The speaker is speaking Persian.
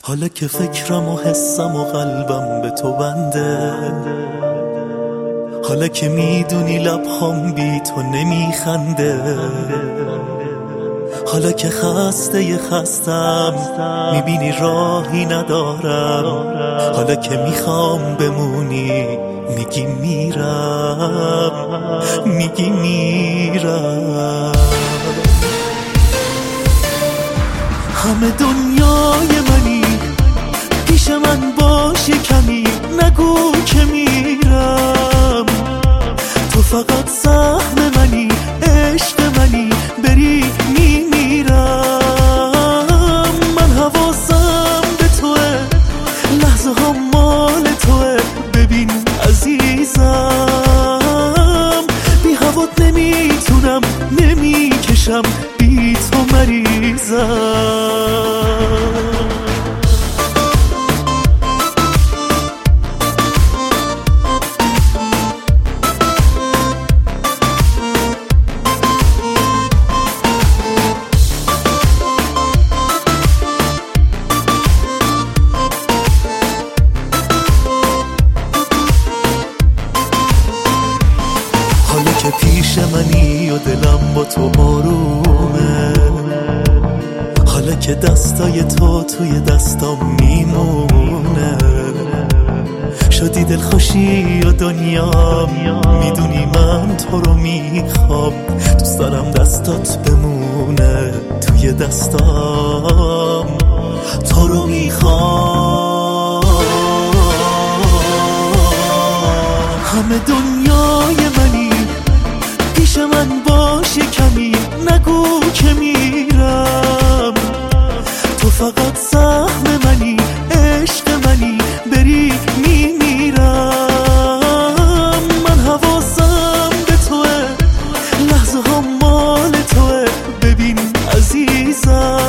حالا که فکرم و حسم و قلبم به تو بنده، حالا که میدونی لبخوام بی تو نمیخنده، حالا که خستم میبینی راهی ندارم، حالا که میخوام بمونی میگی میرم. همه دنیای منی، پیش من باش کمی، نگو که میرم. تو فقط سهم منی، عشق منی، بری میمیرم. من حواسم به توه، لحظه ها مال توه. ببین عزیزم، بی هوات نمیتونم، نمیکشم، بی تو مریضم. که پیش منی و دلم با تو آرومه، حالا که دستای تو توی دستام میمونه. شدی دلخوشی و دنیا، میدونی من تو رو میخوام. دوست دارم دستات بمونه توی دستام، تو رو میخوام. همه دنیای منی، پیش من باش کمی، نگو که میرم. تو فقط سهم منی، عشق منی، بری میمیرم. من حواسم به توه، لحظه ها مال توه. ببین عزیزم،